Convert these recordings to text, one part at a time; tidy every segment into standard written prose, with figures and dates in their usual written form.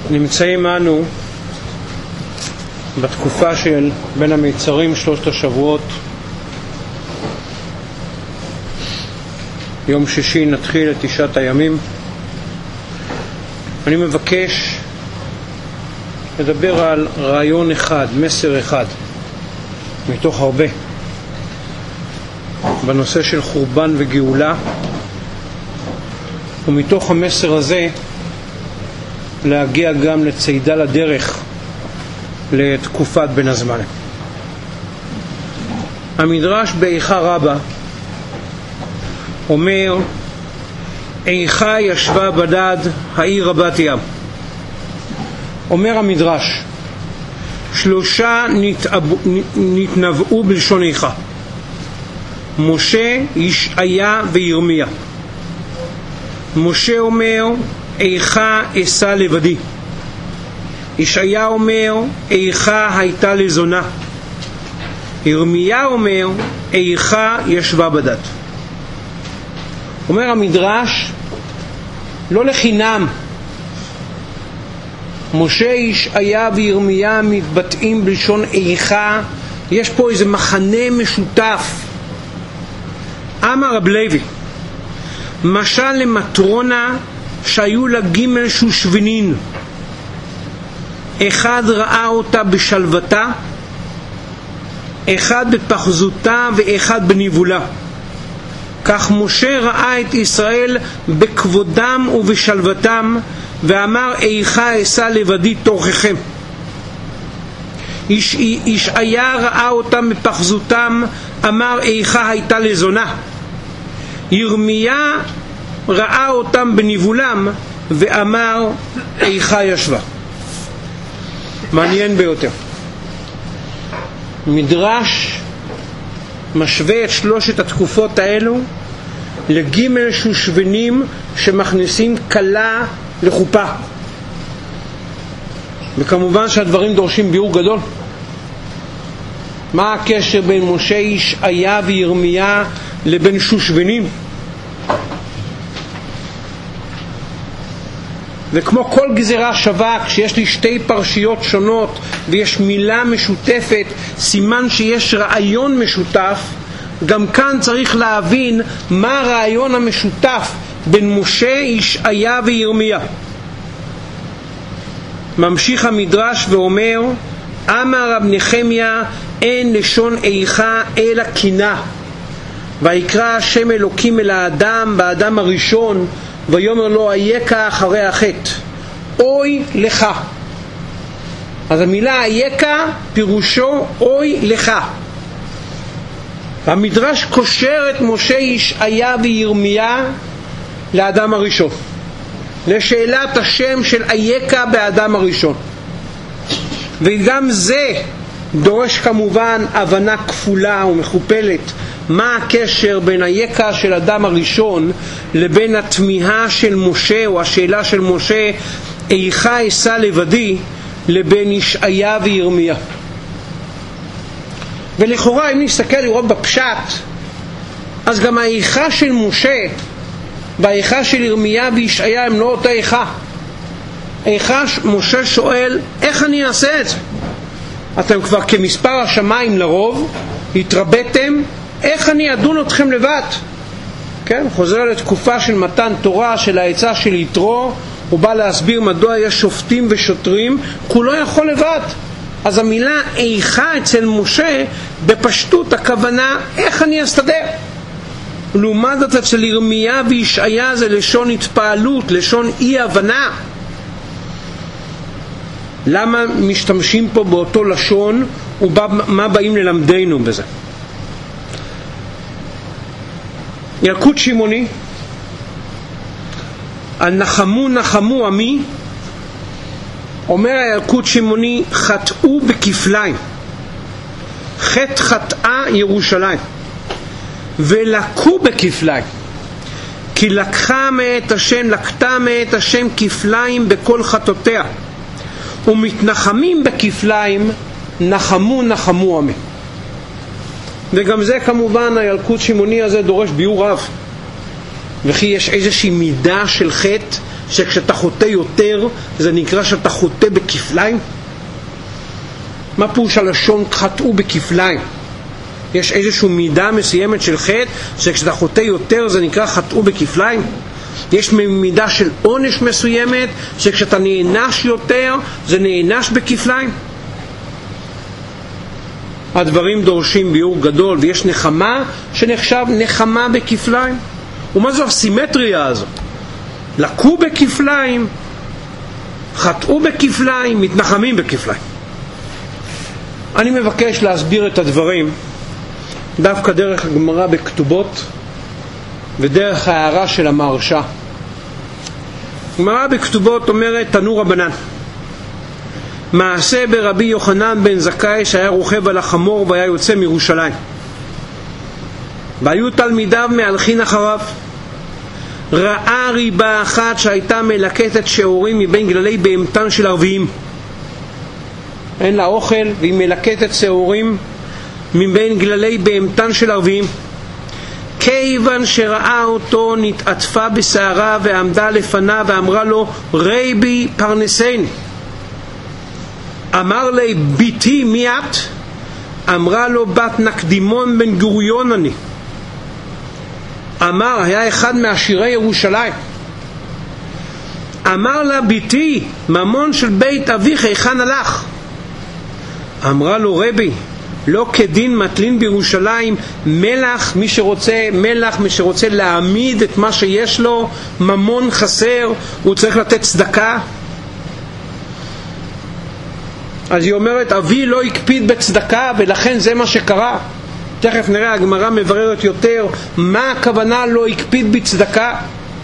נמצאים אנו בתקופה של בין המיצרים, שלושת השבועות. יום שישי נתחיל את 9 הימים. אני מבקש לדבר על רעיון אחד, מסר אחד מתוך הרבה, בנושא של חורבן וגאולה, ומתוך המסר הזה להגיע גם לצעידה לדרך לתקופת בין הזמנים. המדרש באיכה רבה אומר: איכה ישבה בדד העיר רבת ים. אומר המדרש, 3 נתנבאו בלשון איכה: משה, ישעיה וירמיה. משה אומר: איכה אסע לבדי. ישעיה אומר: איכה הייתה לזונה. ירמיה אומר: איכה ישבה בדד. אומר המדרש, לא לחינם משה, ישעיה וירמיה מתבטאים בלשון איכה. יש פה איזה מחנה משותף. אמר רב לוי, משל למטרונה שהיו לה ג' שושבנין, אחד ראה אותה בשלוותה, אחד בפחזותה ואחד בניבולה. כך משה ראה את ישראל בכבודם ובשלוותם, ואמר: איכה אסע לבדי תורככם. ישעיה ראה אותם בפחזותם, אמר: איכה הייתה לזונה. ירמיה ראה אותם בניבולם, ואמר: איכה ישבה. מעניין ביותר. מדרש משווה את 3 התקופות האלו לג' שושבנים שמכניסים כלה לחופה. וכמובן שהדברים דורשים ביאור גדול. מה הקשר בין משה, ישעיה וירמיה לבין שושבנים? וכמו כל גזירה שווה, כשיש לי 2 פרשיות שונות ויש מילה משותפת, סימן שיש רעיון משותף. גם כאן צריך להבין מה הרעיון המשותף בין משה, ישעיה וירמיה. ממשיך המדרש ואומר: אמר רב נחמיה, אין לשון איכה אלא קינה. ויקרא השם אלוקים אל האדם באדם הראשון, ויאמר לו: אייכה אחרי החטא, אוי לך. אז המילה אייכה פירושו אוי לך. המדרש קושר את משה, ישעיה וירמיה לאדם הראשון, לשאלת השם של אייכה באדם הראשון. וגם זה דורש כמובן הבנה כפולה ומכופלת. מה הקשר בין אייכה של אדם הראשון לבין התמיהה של משה, או השאלה של משה: איכה אסע לבדי, לבין ישעיה וירמיה? ולכאורה אם נסתכל לראות בפשט, אז גם האיכה של משה והאיכה של ירמיה וישעיה הם לא אותה איכה. איכה משה שואל: איך אני אעשה את זה? אתם כבר כמספר השמיים לרוב, התרבתם, איך אני אדון אתכם לבד? כן, חוזר לתקופה של מתן תורה, של העצה של יתרו. הוא בא להסביר מדוע יש שופטים ושוטרים, כולו יכול לבד. אז המילה איכה אצל משה בפשטות הכוונה איך אני אסתדר. לעומת זאת אצל ירמיה וישעיה זה לשון התפעלות, לשון אי הבנה. למה משתמשים פה באותו לשון ומה באים ללמדנו בזה? ילקוט שמעוני על נחמו נחמו עמי, אומר הילקוט שמעוני: חטאו בכפליים, חטא חטאה ירושלים, ולקו בכפליים, כי לקחה מאת השם, לקטה מאת השם כפליים בכל חטאותיה, ומתנחמים בכפליים, נחמו נחמו עמי. וגם זה כמובן הילקוט שמעוני הזה דורש ביאור רב. וכי יש איזושהי מידה של חטא שכשאתה חוטא יותר זה נקרא שאתה חוטא בכפליים? מה פירוש הלשון חטאו בכפליים? יש איזושהי מידה מסוימת של חטא שכשאתה חוטא יותר זה נקרא חטאו בכפליים? יש מידה של עונש מסוימת שכשאתה נענש יותר זה נענש בכפליים? הדברים דורשים ביאור גדול, ויש נחמה שנחשב נחמה בכפליים. ומה זו הסימטריה הזו? לקו בכפליים, חטאו בכפליים, מתנחמים בכפליים. אני מבקש להסביר את הדברים דווקא דרך הגמרא בכתובות ודרך ההערה של המהרש"א. הגמרא בכתובות אומרת תנו רבנן, מעשה ברבי יוחנן בן זכאי שהיה רוכב על החמור והיה יוצא מירושלים, והיו תלמידיו מהלכין אחריו. ראה ריבה אחת שהייתה מלקטת שעורים מבין גללי בהמתן של ערביים, אין לה אוכל והיא מלקטת שעורים מבין גללי בהמתן של ערביים. כיוון שראה אותו נתעטפה בשערה ועמדה לפניו ואמרה לו רבי פרנסני. אמר לי ביתי מי את? אמרה לו בת נקדימון בן גוריון אני. אמר, היה אחד מעשירי ירושלים. אמר לה ביתי ממון של בית אביך היכן הלך? אמרה לו רבי לא כדין מטלין בירושלים מלח, מי שרוצה להעמיד את מה שיש לו, ממון חסר, הוא צריך לתת צדקה. אז היא אומרת אבי לא הקפיד בצדקה ולכן זה מה שקרה. תכף נראה, הגמרא מבררת יותר מה הכוונה לא הקפיד בצדקה.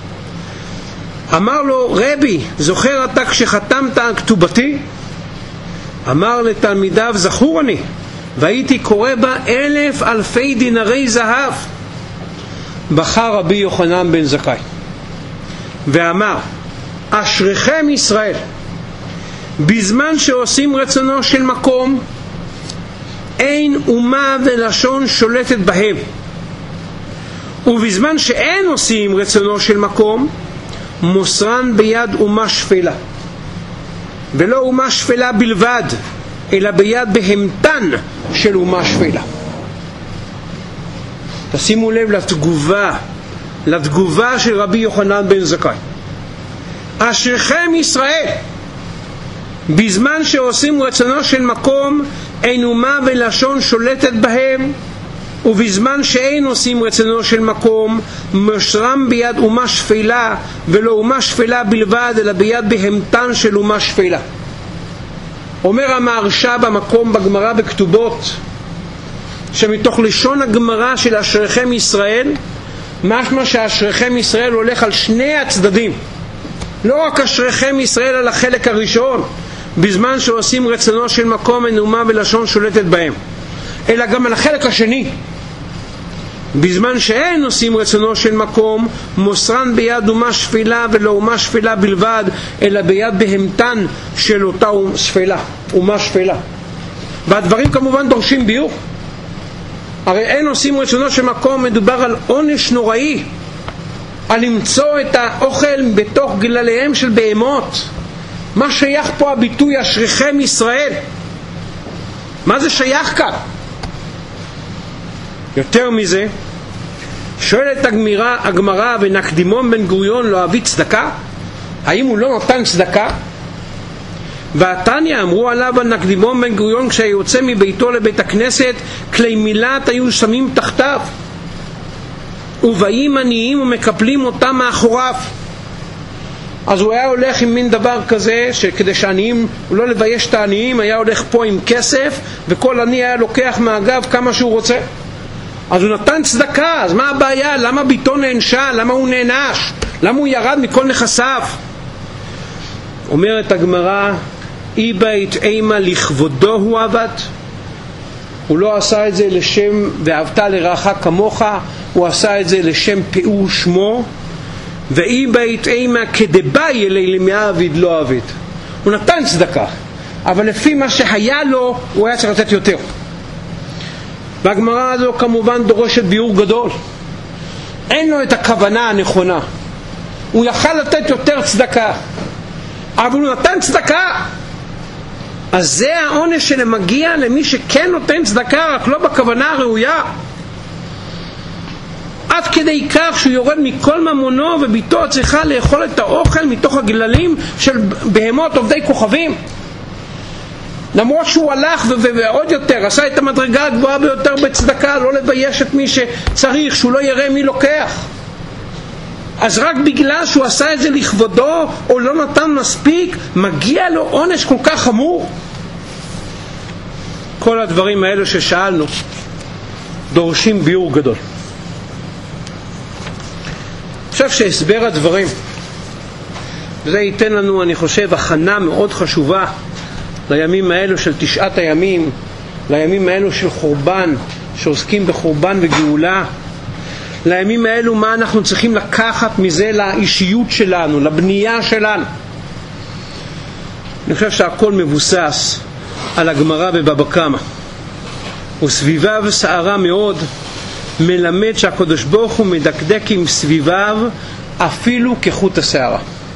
אמר לו רבי זוכר אתה כשחתמת על כתובתי? אמר לתלמידיו זכור אני, והייתי קורא בה 1,000 דינרי זהב. בחר רבי יוחנן בן זכאי ואמר אשריכם ישראל, בזמן שעושים רצונו של מקום אין אומה ולשון שולטת בהם, ובזמן שאין עושים רצונו של מקום מוסרן ביד אומה שפלה, ולא אומה שפלה בלבד אלא ביד בהמתן של אומה שפלה. תשימו לב לתגובה של רבי יוחנן בן זכאי. אשריכם ישראל, בזמן שעושים רצונו של מקום אין אומה ולשון שולטת בהם, ובזמן שאין עושים רצונו של מקום מוסרם ביד אומה שפלה, ולא אומה שפלה בלבד אלא ביד בהמתן של אומה שפלה. אומר המהרש"א במקום בגמרא בכתובות שמתוך לשון הגמרא של אשריכם ישראל משמע שאשריכם ישראל הולך על שני הצדדים, לא רק אשריכם ישראל על החלק הראשון בזמן שעושים רצונו של מקום אין אומה ולשון שולטת בהם, אלא גם על החלק השני בזמן שאין עושים רצונו של מקום מוסרן ביד אומה שפלה, ולא אומה שפלה בלבד אלא ביד בהמתן של אותה אומה שפלה. והדברים כמובן דורשים ביור. הרי אין עושים רצונו של מקום, מדובר על עונש נוראי, על למצוא את האוכל בתוך גלליהם של בהמות. מה שייך פה הביטוי אשריכם ישראל? מה זה שייך כאן? יותר מזה, שואלת הגמרא ונקדימון בן גוריון לא אביא צדקה? האם הוא לא נתן צדקה? והתניא אמרו עליו על נקדימון בן גוריון כשיוצא מביתו לבית הכנסת כלי מילת היו שמים תחתיו, ובאים עניים ומקפלים אותם מאחוריו. אז הוא היה הולך עם מין דבר כזה שכדי שהעניים, הוא לא לבייש את העניים, היה הולך פה עם כסף וכל עני היה לוקח מהגב כמה שהוא רוצה. אז הוא נתן צדקה, אז מה הבעיה? למה ביתו נענשה? למה הוא נענש? למה הוא ירד מכל נכסיו? אומרת הגמרא אי בית אימה לכבודו הוא עבד. הוא לא עשה את זה לשם ואהבת לרעך כמוך, הוא עשה את זה לשם פיאור שמו. ואי בית אימה כדבאי אלי למעביד לא עבד. הוא נתן צדקה, אבל לפי מה שהיה לו הוא היה צריך לתת יותר. והגמרא הזו כמובן דורשת ביאור גדול. אין לו את הכוונה הנכונה. הוא יכל לתת יותר צדקה, אבל הוא נתן צדקה. אז זה העונש שמגיע למי שכן נותן צדקה, רק לא בכוונה הראויה. עד כדי כך שהוא יורד מכל ממונו וביתו צריכה לאכול את האוכל מתוך הגללים של בהמות עובדי כוכבים. למרות שהוא הלך ועוד יותר עשה את המדרגה הגבוהה ביותר בצדקה, לא לבייש את מי שצריך, שהוא לא יראה מי לוקח. אז רק בגלל שהוא עשה את זה לכבודו או לא נתן מספיק, מגיע לו עונש כל כך חמור. כל הדברים האלו ששאלנו דורשים ביור גדול. עכשיו שהסבר הדברים, זה ייתן לנו, אני חושב, הכנה מאוד חשובה לימים האלו של 9 הימים, לימים האלו של חורבן, שעוסקים בחורבן וגאולה, לימים האלו מה אנחנו צריכים לקחת מזה לאישיות שלנו, לבנייה שלנו. אני חושב שהכל מבוסס על הגמרא בבבא קמא, וסביביו סערה מאוד, מלמד שהקדוש ברוך הוא מדקדק עם סביביו אפילו כחוט השערה.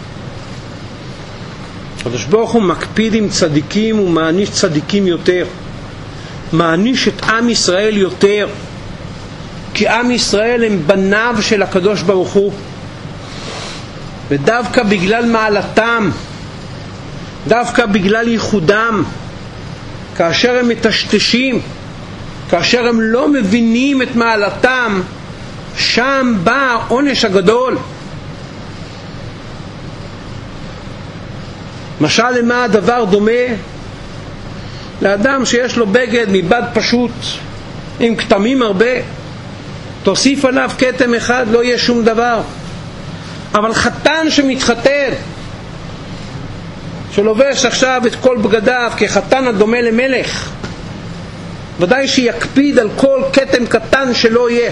הקדוש ברוך הוא מקפיד עם צדיקים ומעניש צדיקים יותר, מעניש את עם ישראל יותר, כי עם ישראל הם בניו של הקדוש ברוך הוא, ודווקא בגלל מעלתם, דווקא בגלל ייחודם, כאשר הם מטשטשים, כאשר הם לא מבינים את מעלתם, שם בא העונש הגדול. משל למה הדבר דומה? לאדם שיש לו בגד מבד פשוט עם כתמים הרבה, תוסיף עליו כתם אחד לא יהיה שום דבר. אבל חתן שמתחתן, שלובש עכשיו את כל בגדיו כחתן הדומה למלך, ודאי שיקפיד על כל כתם קטן שלא יהיה.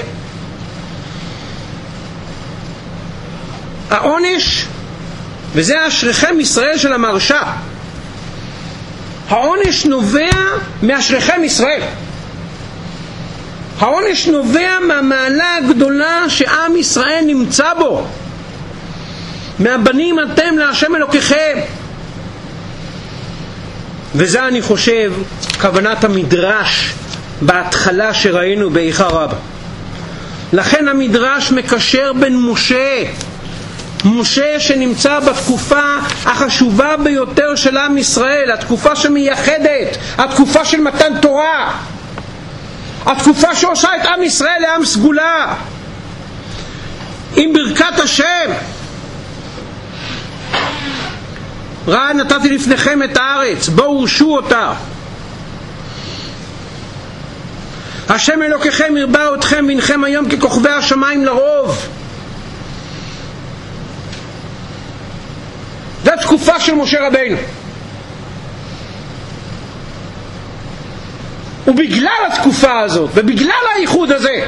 העונש, וזה אשריכם ישראל של המרשה, העונש נובע מאשריכם ישראל. העונש נובע מהמעלה הגדולה שעם ישראל נמצא בו, מהבנים אתם להשם אלוקיכם. וזה אני חושב כוונת המדרש בהתחלה שראינו באיכה רבה. לכן המדרש מקשר בין משה שנמצא בתקופה החשובה ביותר של עם ישראל, התקופה שמייחדת, התקופה של מתן תורה, התקופה שעושה את עם ישראל לעם סגולה, עם ברכת השם, ראה נתתי לפניכם את הארץ, בואו ורשו אותה, השם אלוקיכם ירבה אתכם בנכם היום ככוכבי השמיים לרוב. זו תקופה של משה רבינו, ובגלל התקופה הזאת ובגלל הייחוד הזה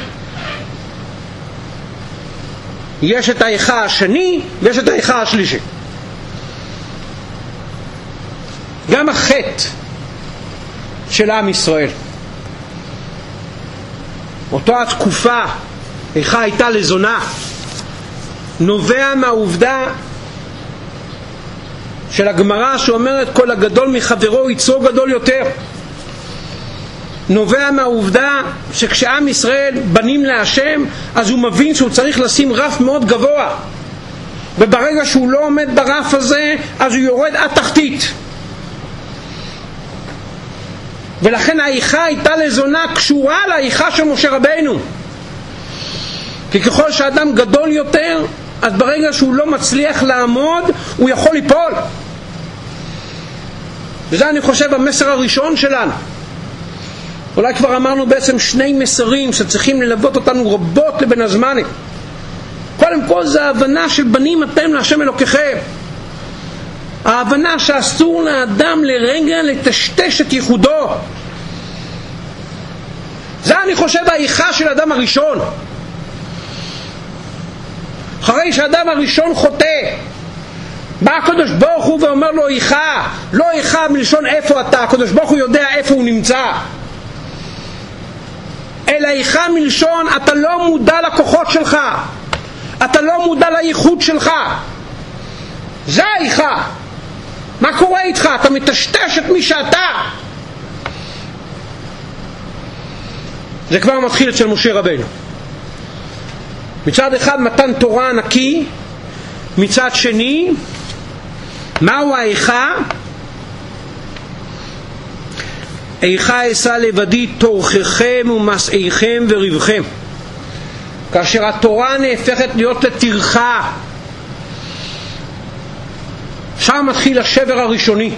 יש את האיכה השני ויש את האיכה השלישי. גם החטא של עם ישראל, אותה התקופה איכה הייתה לזונה, נובע מהעובדה של הגמרא שאומרת כל הגדול מחברו יצרו גדול יותר. נובע מהעובדה שכשעם ישראל בנים להשם, אז הוא מבין שהוא צריך לשים רף מאוד גבוה, וברגע שהוא לא עומד ברף הזה אז הוא יורד עד תחתית. ולכן האיכה הייתה לזונה קשורה לאיכה של משה רבינו, כי ככל שאדם גדול יותר, אז ברגע שהוא לא מצליח לעמוד הוא יכול ליפול. וזה אני חושב המסר הראשון שלנו. אולי כבר אמרנו בעצם 2 מסרים שצריכים ללוות אותנו רבות לבין הזמנים. קודם כל זה ההבנה של בנים אתם להשם אלוקיכם, ההבנה שאסור לאדם לרגע לטשטש את ייחודו. זה אני חושב האיכה של האדם הראשון. אחרי שהאדם הראשון חוטא, בא הקדוש ברוך הוא ואומר לו איכה, לא איכה מלשון איפה אתה, הקדוש ברוך הוא יודע איפה הוא נמצא, אלא איכה מלשון אתה לא מודע לכוחות שלך, אתה לא מודע לייחוד שלך. זה האיכה. מה קורה איתך? אתה מטשטש את מי שאתה. זה כבר מתחיל אצל משה רבנו. מצד אחד מתן תורה נקי, מצד שני מהו האיכה? איכה אשא לבדי תורככם ומסעיכם וריבכם. כאשר התורה נהפכת להיות לטרחה, שם מתחיל השבר הראשוני.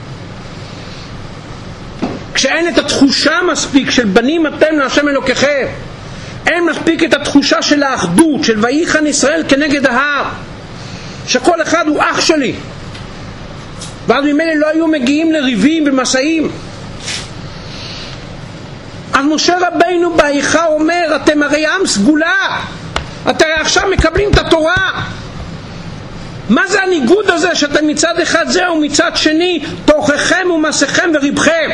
כשאין את התחושה מספיק של בנים אתם להשם אלוקיכם, אין מספיק את התחושה של האחדות, של ויחן ישראל כנגד ההר, שכל אחד הוא אח שלי, ואז ממילא לא היו מגיעים לריבים ומסעים. אז משה רבינו באיכה אומר, אתם הרי עם סגולה, אתם עכשיו מקבלים את התורה. מה זה הניגוד הזה שאתם מצד אחד זה ומצד שני תוככם ומסכם וריבכם?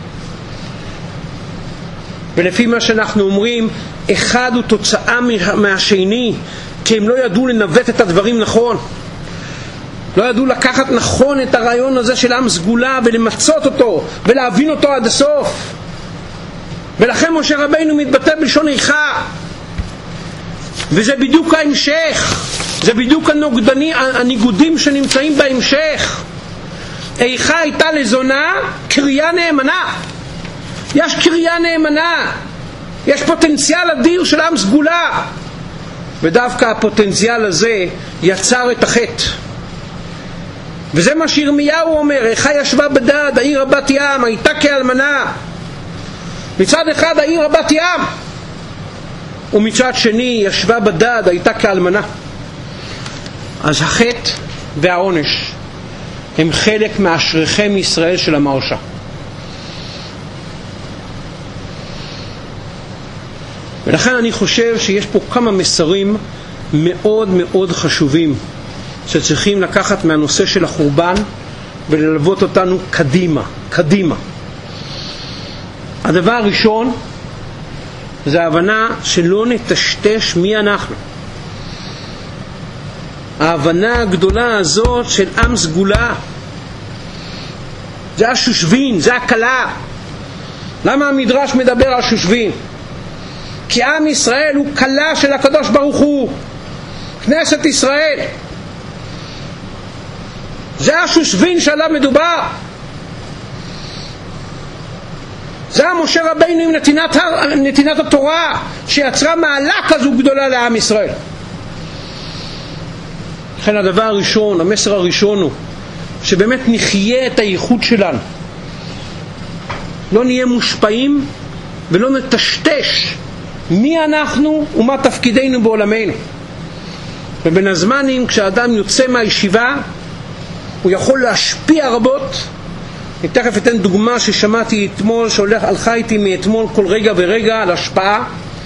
ולפי מה שאנחנו אומרים, אחד הוא תוצאה מהשני, כי הם לא ידעו לנווט את הדברים נכון, לא ידעו לקחת נכון את הרעיון הזה של עם סגולה ולמצות אותו ולהבין אותו עד הסוף. ולכן משה רבינו מתבטא בלשון איכה, וזה בדיוק ההמשך, זה בדיוק הניגודים שנמצאים בהמשך. איכה הייתה לזונה קריאה נאמנה. יש קריאה נאמנה, יש פוטנציאל אדיר של עם סגולה, ודווקא הפוטנציאל הזה יצר את החטא. וזה מה שירמיהו אומר, איכה ישבה בדד, העיר רבת ים, הייתה כאלמנה. מצד אחד העיר רבת ים, ומצד שני ישבה בדד, הייתה כאלמנה. אז החטא והעונש הם חלק מאשריכם ישראל של המרשה. ולכן אני חושב שיש פה כמה מסרים מאוד מאוד חשובים שצריכים לקחת מהנושא של החורבן וללוות אותנו קדימה. הדבר הראשון זה ההבנה שלא נטשטש מי אנחנו. ההבנה הגדולה הזאת של עם סגולה, זה השושבין, זה הקלה. למה המדרש מדבר על שושבין? כי עם ישראל הוא קלה של הקדוש ברוך הוא, כנסת ישראל. זה השושבין שעליו מדובר. זה משה רבינו עם נתינת התורה שיצרה מעלה כזו גדולה לעם ישראל. לכן הדבר הראשון, המסר הראשון הוא שבאמת נחיה את הייחוד שלנו, לא נהיה מושפעים ולא נטשטש מי אנחנו ומה תפקידנו בעולמנו. ובין הזמנים כשאדם יוצא מהישיבה הוא יכול להשפיע רבות. אני תכף אתן דוגמה ששמעתי אתמול, שהלכה איתי מאתמול כל רגע ורגע על השפעה.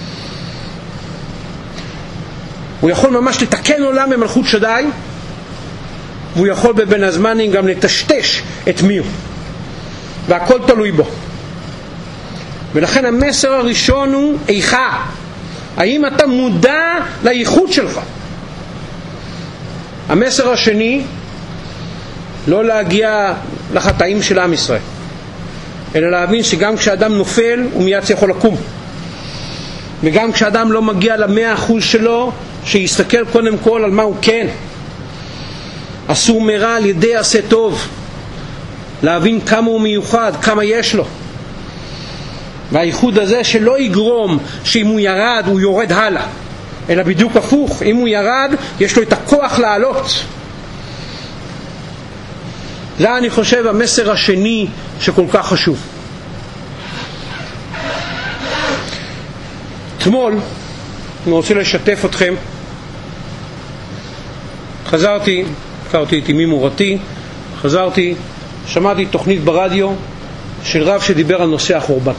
הוא יכול ממש לתקן עולם במלכות שדי, והוא יכול בבין הזמנים גם לטשטש את מי הוא, והכל תלוי בו. ולכן המסר הראשון הוא איכה. האם אתה מודע לייחוד שלך? המסר השני, לא להגיע לחטאים של עם ישראל, אלא להבין שגם כשאדם נופל הוא מיד יכול לקום, וגם כשאדם לא מגיע ל100% שלו, שיסתכל קודם כל על מה הוא כן. אסור מרע על ידי עשה טוב, להבין כמה הוא מיוחד, כמה יש לו, והייחוד הזה שלא יגרום שאם הוא ירד הוא יורד הלאה, אלא בדיוק הפוך, אם הוא ירד יש לו את הכוח לעלות. זה אני חושב המסר השני שכל כך חשוב. אתמול אני רוצה לשתף אתכם, חזרתי, הכרתי את אמי מורתי, חזרתי, שמעתי תוכנית ברדיו של רב שדיבר על נושא החורבן.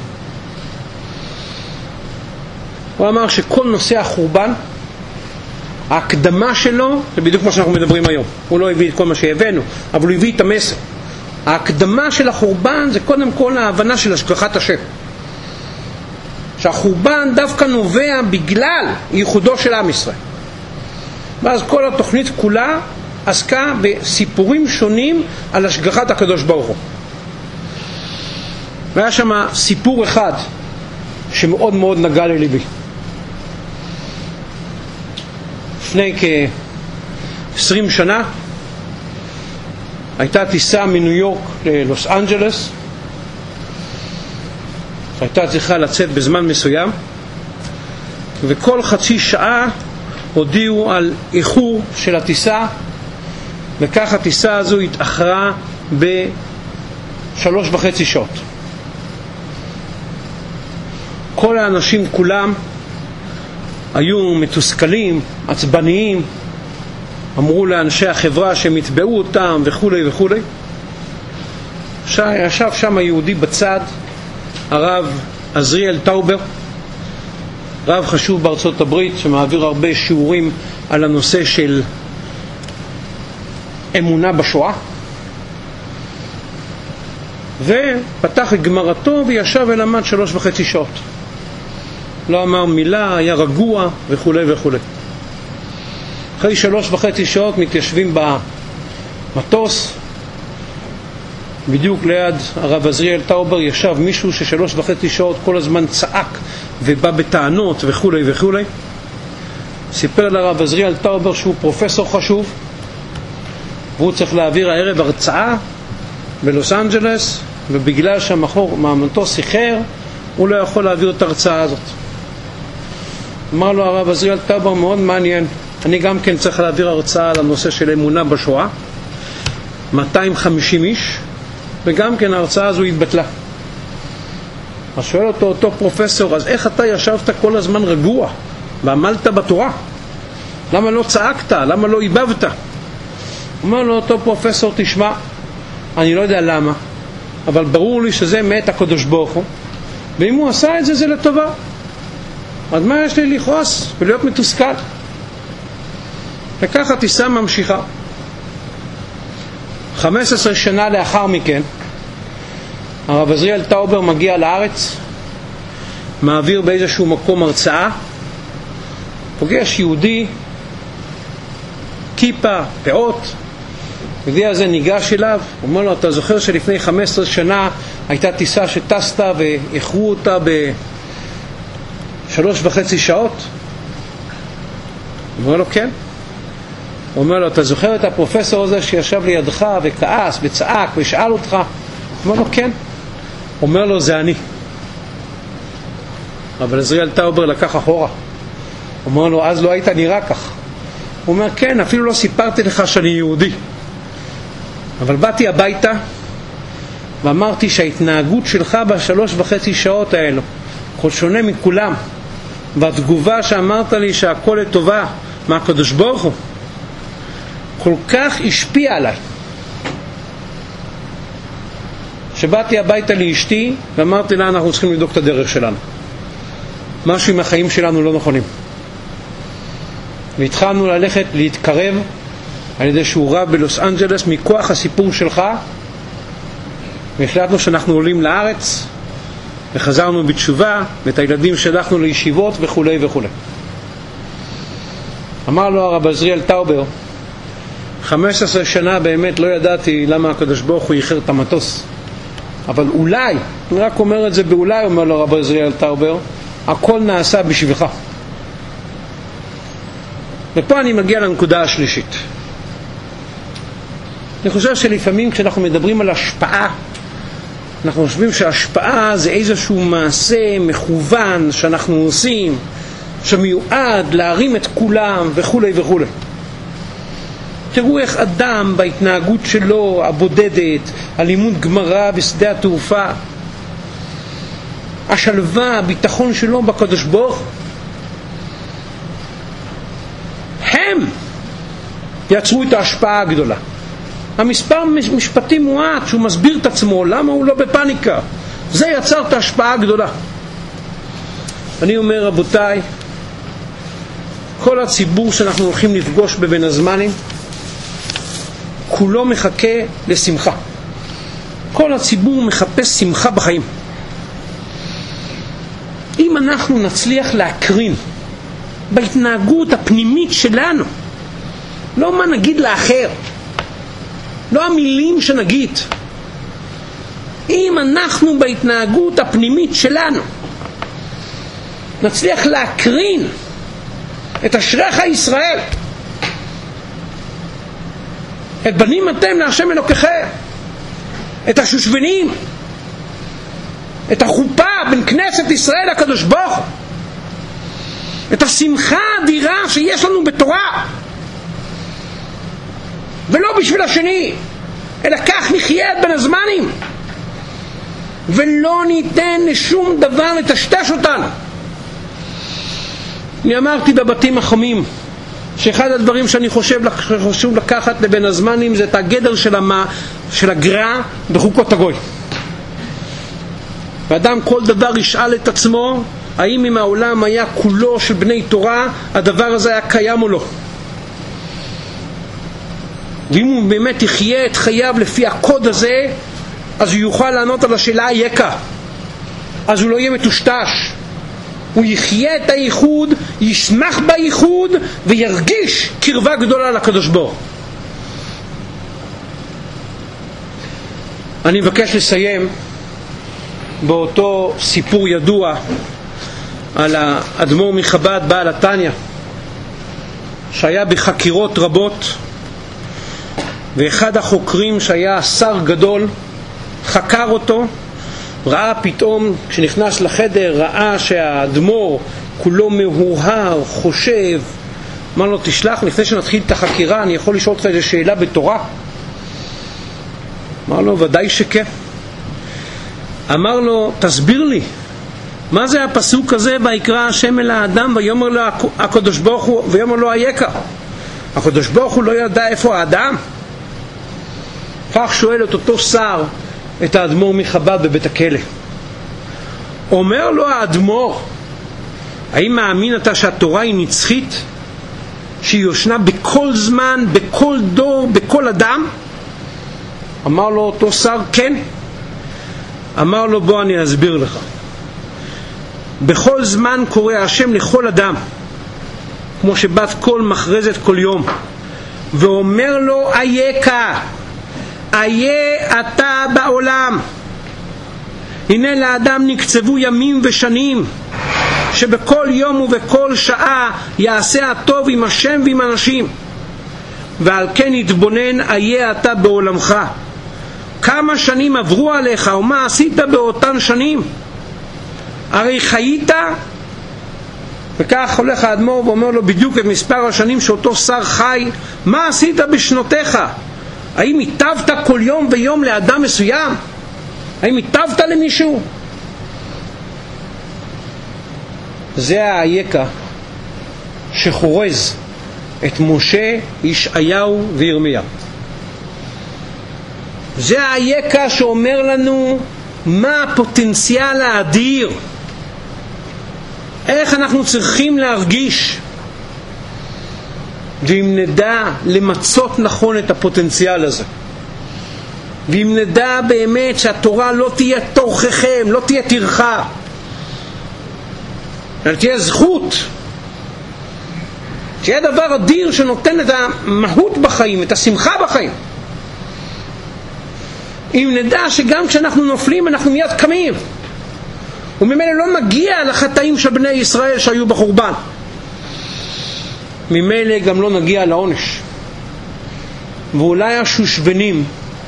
הוא אמר שכל נושא החורבן, ההקדמה שלו זה בדיוק מה שאנחנו מדברים היום. הוא לא הביא את כל מה שהבאנו, אבל הוא הביא את המסר. ההקדמה של החורבן זה קודם כל ההבנה של השגחת השם, שהחורבן דווקא נובע בגלל ייחודו של עם ישראל. ואז כל התוכנית כולה עסקה בסיפורים שונים על השגחת הקדוש ברוך הוא. והיה שם סיפור אחד שמאוד מאוד נגע לליבי. לפני כ-20 שנה הייתה טיסה מניו יורק ללוס אנג'לס, שהייתה צריכה לצאת בזמן מסוים, וכל חצי שעה הודיעו על איחור של הטיסה, וכך הטיסה הזו התאחרה ב3.5 שעות. כל האנשים כולם היו מתוסכלים, עצבניים, אמרו לאנשי החברה שהם יתבעו אותם וכו' וכו'. ישב שם היהודי בצד, הרב עזריאל טאובר, רב חשוב בארצות הברית שמעביר הרבה שיעורים על הנושא של אמונה בשואה, ופתח את גמרתו וישב ולמד 3.5 שעות. לא אמר מילה, היה רגוע וכו' וכו'. אחרי 3.5 שעות מתיישבים במטוס, בדיוק ליד הרב עזריאל טאובר ישב מישהו ש3.5 שעות כל הזמן צעק ובא בטענות וכו' וכו'. סיפר לרב עזריאל טאובר שהוא פרופסור חשוב, והוא צריך להעביר הערב הרצאה בלוס אנג'לס, ובגלל שהמטוס איחר הוא לא יכול להעביר את ההרצאה הזאת. אמר לו הרב עזריאל טאובר, מאוד מעניין, אני גם כן צריך להעביר הרצאה על הנושא של אמונה בשואה, 250 איש, וגם כן ההרצאה הזו התבטלה. אז שואל אותו פרופסור, אז איך אתה ישבת כל הזמן רגוע ועמלת בתורה? למה לא צעקת? למה לא איבבת? אומר לו אותו פרופסור, תשמע, אני לא יודע למה, אבל ברור לי שזה מאת הקדוש ברוך הוא, ואם הוא עשה את זה, זה לטובה. אז מה יש לי לכעוס ולהיות מתוסכל? וככה טיסה ממשיכה. 15 שנה לאחר מכן הרב עזריאל טאובר מגיע לארץ, מעביר באיזשהו מקום הרצאה, פוגש יהודי, כיפה, פאות, יהודי הזה ניגש אליו, אומר לו, אתה זוכר שלפני 15 שנה הייתה טיסה שטסת ואיחרו אותה ב3.5 שעות? הוא אומר לו, כן. הוא אומר לו, אתה זוכר את הפרופסור הזה שישב לידך וכעס וצעק ושאל אותך? הוא אומר לו, כן. הוא אומר לו, זה אני. אבל עזריאל טאובר לקח אחורה. הוא אומר לו, אז לא היית נראה כך. הוא אומר, כן, אפילו לא סיפרתי לך שאני יהודי. אבל באתי הביתה ואמרתי שההתנהגות שלך ב3.5 שעות האלו כל שונה מכולם, והתגובה שאמרת לי שהכל לטובה מהקדוש ברוך הוא כל כך השפיע עליי, שבאתי הביתה לאשתי ואמרתי לה, אנחנו צריכים לבדוק את הדרך שלנו, משהו עם החיים שלנו לא נכונים. והתחלנו ללכת להתקרב על ידי שהוא רב בלוס אנג'לס מכוח הסיפור שלך, והחלטנו שאנחנו עולים לארץ וחזרנו בתשובה, ואת הילדים שלחנו לישיבות וכו' וכו'. אמר לו הרב עזריאל טאובר, 15 שנה באמת לא ידעתי למה הקדוש ברוך הוא איחר את המטוס, אבל אולי, אני רק אומר את זה באולי, אומר לו הרב עזריאל טאובר, הכל נעשה בשבילך. ופה אני מגיע לנקודה השלישית. אני חושב שלפעמים כשאנחנו מדברים על השפעה, אנחנו חושבים שההשפעה זה איזשהו מעשה מכוון שאנחנו עושים, שמיועד להרים את כולם וכו' וכו'. תראו איך אדם בהתנהגות שלו הבודדת, הלימוד גמרא בשדה התעופה, השלווה, הביטחון שלו בקדוש ברוך, הם יצרו את ההשפעה הגדולה. המספר משפטים מועט שהוא מסביר את עצמו למה הוא לא בפניקה, זה יצר את ההשפעה הגדולה. אני אומר, רבותיי, כל הציבור שאנחנו הולכים לפגוש בבין הזמנים כולו מחכה לשמחה. כל הציבור מחפש שמחה בחיים. אם אנחנו נצליח להקרין בהתנהגות הפנימית שלנו לא מה נגיד לאחר, לא המילים שנגיד. אם אנחנו בהתנהגות הפנימית שלנו נצליח להקרין את אשריך ישראל, את בנים אתם להשם אלוקיכם, את השושבנים, את החופה בין כנסת ישראל לקדוש ברוך הוא, את השמחה האדירה שיש לנו בתורה, ולא בשביל השני, אלא כך נחיה את בין הזמנים, ולא ניתן לשום דבר לטשטש אותנו. אני אמרתי בבתים החמים שאחד הדברים שאני חושב לקחת לבין הזמנים זה את הגדר של הגר"א בחוקות הגוי. ואדם כל דבר ישאל את עצמו האם אם העולם היה כולו של בני תורה הדבר הזה היה קיים או לא, ואם הוא באמת יחיה את חייו לפי הקוד הזה אז הוא יוכל לענות על השאלה היקה, אז הוא לא יהיה מטושטש, הוא יחיה את הייחוד, ישמח בייחוד וירגיש קרבה גדולה לקדוש ברוך. אני מבקש לסיים באותו סיפור ידוע על האדמו"ר מחב"ד בעל התניא, שהיה בחקירות רבות, ואחד החוקרים שהיה שר גדול חקר אותו, ראה פתאום כשנכנס לחדר, ראה שהאדמו"ר כולו מהורהר, חושב. אמר לו, תשלח, לפני שנתחיל את החקירה אני יכול לשאול אותך איזו שאלה בתורה? אמר לו, ודאי שכן. אמר לו, תסביר לי, מה זה הפסוק הזה, ויקרא השם אל האדם ויאמר לו הקדוש ברוך הוא ויאמר לו היקה? הקדוש ברוך הוא לא ידע איפה האדם? כך שואל את אותו שר את האדמו"ר מחב"ד בבית הכלא. אומר לו האדמו"ר, האם מאמין אתה שהתורה היא נצחית, שהיא יושנה בכל זמן, בכל דור, בכל אדם? אמר לו אותו שר, כן. אמר לו, בוא אני אסביר לך. בכל זמן קורא השם לכל אדם, כמו שבת קול מכרזת כל יום, ואומר לו אייכה, איה אתה בעולם. הנה לאדם נקצבו ימים ושנים, שבכל יום ובכל שעה יעשה הטוב עם השם ועם אנשים, ועל כן יתבונן איה אתה בעולמך, כמה שנים עברו עליך ומה עשית באותן שנים? הרי חיית? וכך הולך האדמו"ר ואומר לו בדיוק את מספר השנים שאותו שר חי. מה עשית בשנותיך? האם היטבת כל יום ויום לאדם מסוים? האם היטבת למישהו? זה היקה שחורז את משה, ישעיהו וירמיה. זה היקה שאומר לנו מה הפוטנציאל האדיר, איך אנחנו צריכים להרגיש, ואם נדע למצות נכון את הפוטנציאל הזה, ואם נדע באמת שהתורה לא תהיה תורככם, לא תהיה טרחה, אלא תהיה זכות, תהיה דבר אדיר שנותן את המהות בחיים, את השמחה בחיים. אם נדע שגם כשאנחנו נופלים אנחנו מיד קמים, וממילא לא מגיע לחטאים של בני ישראל שהיו בחורבן, ממילא גם לא נגיע לעונש. ואולי השושבנים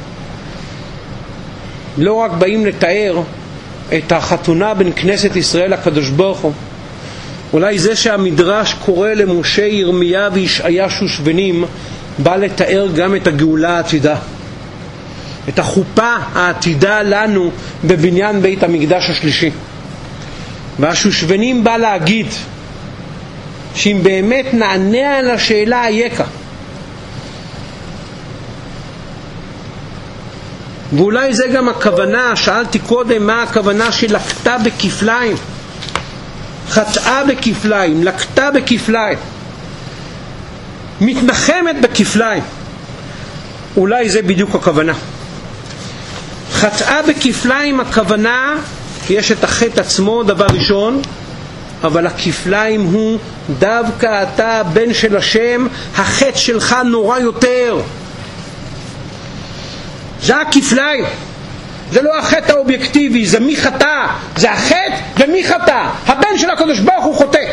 לא רק באים לתאר את החתונה בין כנסת ישראל לקדוש ברוך הוא, אולי זה שהמדרש קורא למשה, ירמיה וישעיה שושבנים בא לתאר גם את הגאולה העתידה, את החופה העתידה לנו בבניין בית המקדש השלישי. והשושבנים בא להגיד שאם באמת נענה על השאלה היקה, ואולי זה גם הכוונה, שאלתי קודם מה הכוונה של לקטה בכפליים, חטאה בכפליים, לקטה בכפליים, מתנחמת בכפליים, אולי זה בדיוק הכוונה. חטאה בכפליים, הכוונה, יש את החטא עצמו, דבר ראשון, אבל הכפליים הוא דווקא אתה בן של השם, החטא שלך נורא יותר. זה הכפליים, זה לא החטא האובייקטיבי, זה מי חטא, זה החטא ומי חטא. הבן של הקדוש ברוך הוא חוטא.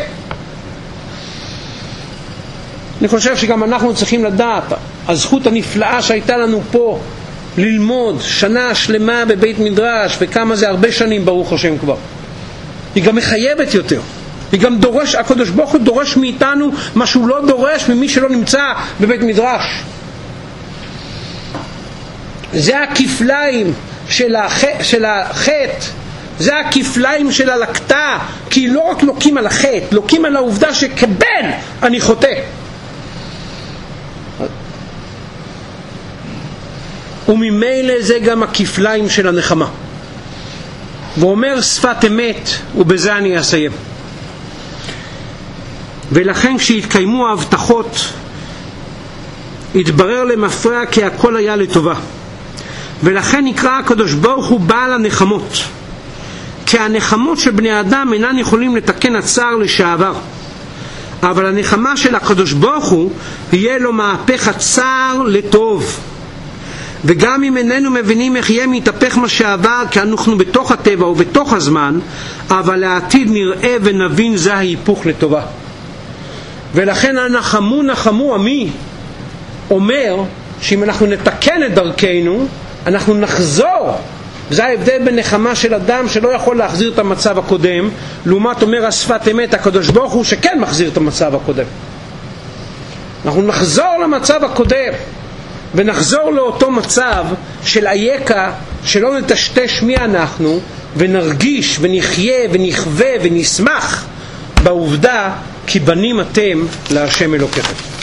אני חושב שגם אנחנו צריכים לדעת הזכות הנפלאה שהייתה לנו פה ללמוד שנה שלמה בבית מדרש, וכמה זה הרבה שנים ברוך השם כבר. היא גם מחייבת יותר, היא גם דורש, הקדוש ברוך הוא דורש מאיתנו מה שהוא לא דורש ממי שלא נמצא בבית מדרש. זה הכפליים של החטא, זה הכפליים של הלקטה, כי לא רק לוקים על החטא, לוקים על העובדה שכבן אני חוטא. וממילא זה גם הכפליים של הנחמה. ואומר שפת אמת, ובזה אני אסיים. ולכן כשהתקיימו ההבטחות התברר למפרע כי הכל היה לטובה, ולכן נקרא הקדוש ברוך הוא בעל הנחמות, כי הנחמות של בני אדם אינן יכולים לתקן הצער לשעבר, אבל הנחמה של הקדוש ברוך הוא יהיה לו מהפך הצער לטוב. וגם אם איננו מבינים איך יהיה מתהפך מה שעבר, כי אנחנו בתוך הטבע ובתוך הזמן, אבל לעתיד נראה ונבין זה ההיפוך לטובה. ולכן הנחמו נחמו עמי אומר שאם אנחנו נתקן את דרכנו אנחנו נחזור. זה ההבדל בין נחמה של אדם שלא יכול להחזיר את המצב הקודם, לעומת אומר השפת אמת הקדוש ברוך הוא שכן מחזיר את המצב הקודם. אנחנו נחזור למצב הקודם ונחזור לאותו מצב של איקה, שלא נטשטש מי אנחנו, ונרגיש ונחיה ונחווה ונשמח בעובדה כי בנים אתם להשם אלוקיכם.